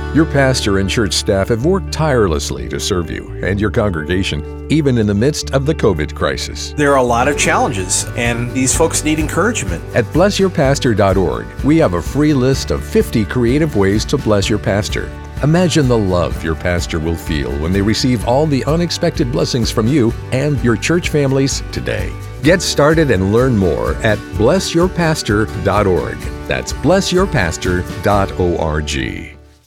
Your pastor and church staff have worked tirelessly to serve you and your congregation, even in the midst of the COVID crisis. There are a lot of challenges, and these folks need encouragement. At blessyourpastor.org, we have a free list of 50 creative ways to bless your pastor. Imagine the love your pastor will feel when they receive all the unexpected blessings from you and your church families today. Get started and learn more at blessyourpastor.org. That's blessyourpastor.org.